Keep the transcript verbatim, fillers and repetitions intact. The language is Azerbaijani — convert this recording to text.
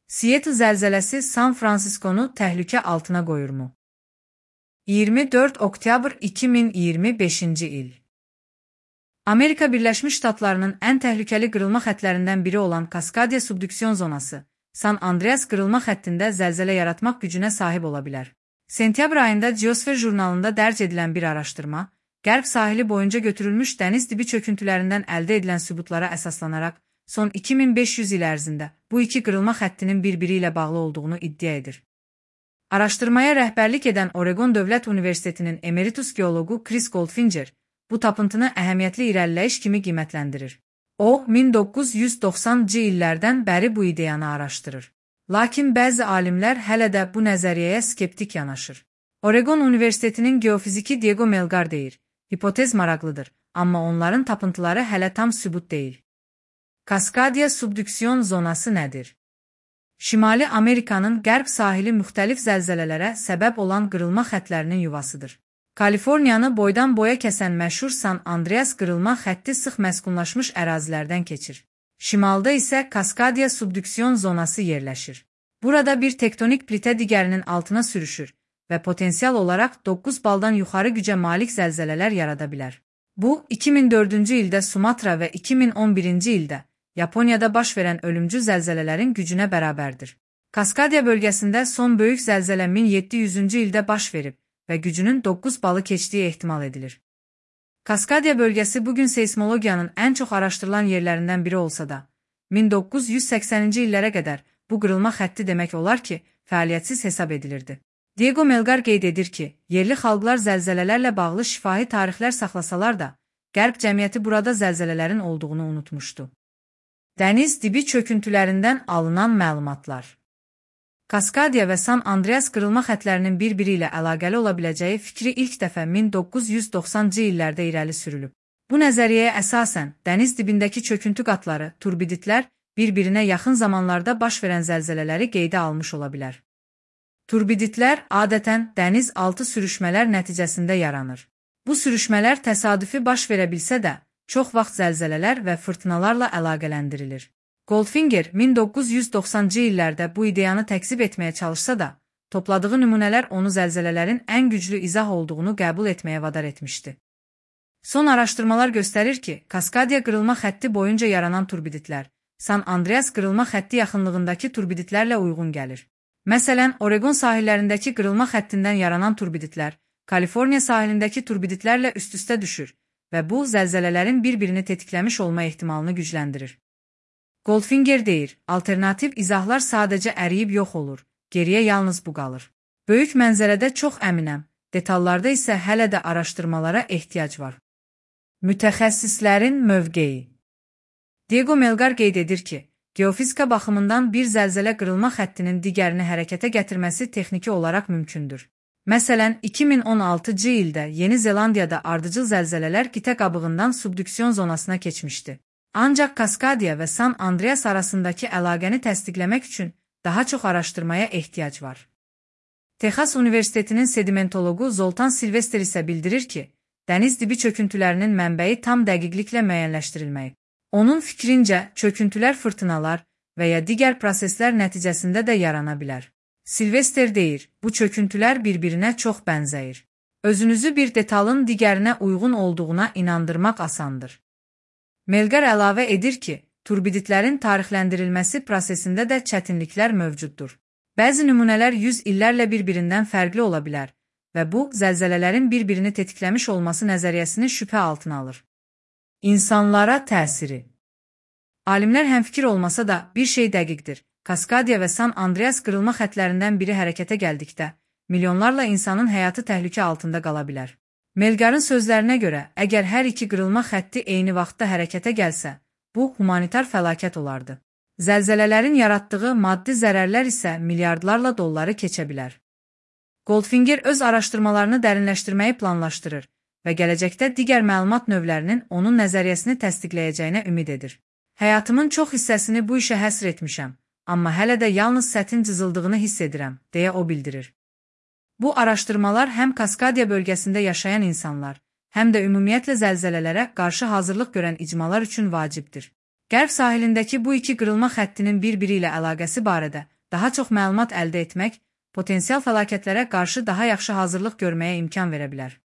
Seattle zəlzələsi San Fransiskonu təhlükə altına qoyurmu? iyirmi dörd oktyabr iki min iyirmi beşinci il. Amerika Birləşmiş Ştatlarının ən təhlükəli qırılma xəttlərindən biri olan Kaskadiya subduksiyon zonası, San Andreas qırılma xəttində zəlzələ yaratmaq gücünə sahib ola bilər. Sentyabr ayında Geosfer jurnalında dərc edilən bir araşdırma, Qərb sahili boyunca götürülmüş dəniz dibi çöküntülərindən əldə edilən sübutlara əsaslanaraq, son iki min beş yüz il ərzində bu iki qırılma xəttinin bir-biri ilə bağlı olduğunu iddia edir. Araşdırmaya rəhbərlik edən Oregon Dövlət Universitetinin emeritus geologu Chris Goldfinger bu tapıntını əhəmiyyətli irəliləyiş kimi qiymətləndirir. O, min doqquz yüz doxsanıncı illərdən bəri bu ideyanı araşdırır. Lakin bəzi alimlər hələ də bu nəzəriyyəyə skeptik yanaşır. Oregon Universitetinin geofiziki Diego Melgar deyir, hipotez maraqlıdır, amma onların tapıntıları hələ tam sübut deyil. Kaskadiya subduksiyon zonası nədir? Şimali Amerikanın qərb sahili müxtəlif zəlzələlərə səbəb olan qırılma xəttlərinin yuvasıdır. Kaliforniyanı boydan boya kəsən məşhur San Andreas qırılma xətti sıx məskunlaşmış ərazilərdən keçir. Şimalda isə Kaskadiya subduksiyon zonası yerləşir. Burada bir tektonik plitə digərinin altına sürüşür və potensial olaraq doqquz baldan yuxarı gücə malik zəlzələlər yarada bilər. Bu, iki min dördüncü ildə Sumatra və iki min on birinci ildə Yaponiyada baş verən ölümcül zəlzələlərin gücünə bərabərdir. Kaskadiya bölgəsində son böyük zəlzələ min yeddi yüzüncü ildə baş verib və gücünün doqquz balı keçdiyi ehtimal edilir. Kaskadiya bölgəsi bugün seysmologiyanın ən çox araşdırılan yerlərindən biri olsa da, min doqquz yüz səksəninci illərə qədər bu qırılma xətti demək olar ki, fəaliyyətsiz hesab edilirdi. Diego Melgar qeyd edir ki, yerli xalqlar zəlzələlərlə bağlı şifahi tarixlər saxlasalar da, Qərb cəmiyyəti burada zəlzələlərin olduğunu unutmuşdu. Dəniz dibi çöküntülərindən alınan məlumatlar. Kaskadiya və San Andreas qırılma xəttlərinin bir-biri ilə əlaqəli ola biləcəyi fikri ilk dəfə min doqquz yüz doxsanıncı illərdə irəli sürülüb. Bu nəzəriyyəyə əsasən dəniz dibindəki çöküntü qatları, turbiditlər bir-birinə yaxın zamanlarda baş verən zəlzələləri qeydə almış ola bilər. Turbiditlər adətən dəniz altı sürüşmələr nəticəsində yaranır. Bu sürüşmələr təsadüfi baş verə bilsə də, çox vaxt zəlzələlər və fırtınalarla əlaqələndirilir. Goldfinger min doqquz yüz doxsanıncı illərdə bu ideyanı təkzib etməyə çalışsa da, topladığı nümunələr onu zəlzələlərin ən güclü izah olduğunu qəbul etməyə vadar etmişdi. Son araşdırmalar göstərir ki, Kaskadiya qırılma xətti boyunca yaranan turbiditlər, San Andreas qırılma xətti yaxınlığındakı turbiditlərlə uyğun gəlir. Məsələn, Oregon sahillərindəki qırılma xəttindən yaranan turbiditlər, Kaliforniya sahilindəki turbiditlərlə üst-üstə düşür və bu, zəlzələlərin bir-birini tetikləmiş olma ehtimalını gücləndirir. Goldfinger deyir, alternativ izahlar sadəcə əriyib yox olur, geriyə yalnız bu qalır. Böyük mənzərədə çox əminəm, detallarda isə hələ də araşdırmalara ehtiyac var. Mütəxəssislərin mövqeyi. Diego Melgar qeyd edir ki, geofizika baxımından bir zəlzələ qırılma xəttinin digərini hərəkətə gətirməsi texniki olaraq mümkündür. Məsələn, iki min on altıncı ildə Yeni Zelandiyada ardıcıl zəlzələlər qitə qabığından subduksiyon zonasına keçmişdi. Ancaq Kaskadiya və San Andreas arasındakı əlaqəni təsdiqləmək üçün daha çox araşdırmaya ehtiyac var. Texas Universitetinin sedimentologu Zoltan Silvester isə bildirir ki, dəniz dibi çöküntülərinin mənbəyi tam dəqiqliklə müəyyənləşdirilməyib. Onun fikrincə, çöküntülər fırtınalar və ya digər proseslər nəticəsində də yarana bilər. Silvester deyir, bu çöküntülər bir-birinə çox bənzəyir. Özünüzü bir detalın digərinə uyğun olduğuna inandırmaq asandır. Melgar əlavə edir ki, turbiditlərin tarixləndirilməsi prosesində də çətinliklər mövcuddur. Bəzi nümunələr yüz illərlə bir-birindən fərqli ola bilər və bu, zəlzələlərin bir-birini tetikləmiş olması nəzəriyyəsini şübhə altına alır. İnsanlara təsiri. Alimlər həmfikir olmasa da bir şey dəqiqdir. Kaskadiya və San Andreas qırılma xəttlərindən biri hərəkətə gəldikdə, milyonlarla insanın həyatı təhlükə altında qala bilər. Melgarın sözlərinə görə, əgər hər iki qırılma xətti eyni vaxtda hərəkətə gəlsə, bu, humanitar fəlakət olardı. Zəlzələlərin yaratdığı maddi zərərlər isə milyardlarla dolları keçə bilər. Goldfinger öz araşdırmalarını dərinləşdirməyi planlaşdırır və gələcəkdə digər məlumat növlərinin onun nəzəriyyəsini təsdiqləyəcəyinə ümid edir. Həyatımın çox hissəsini bu işə həsr etmişəm, amma hələ də yalnız sətin cızıldığını hiss edirəm, deyə o bildirir. Bu araşdırmalar həm Kaskadiya bölgəsində yaşayan insanlar, həm də ümumiyyətlə zəlzələlərə qarşı hazırlıq görən icmalar üçün vacibdir. Qərb sahilindəki bu iki qırılma xəttinin bir-biri ilə əlaqəsi barədə daha çox məlumat əldə etmək potensial fəlakətlərə qarşı daha yaxşı hazırlıq görməyə imkan verə bilər.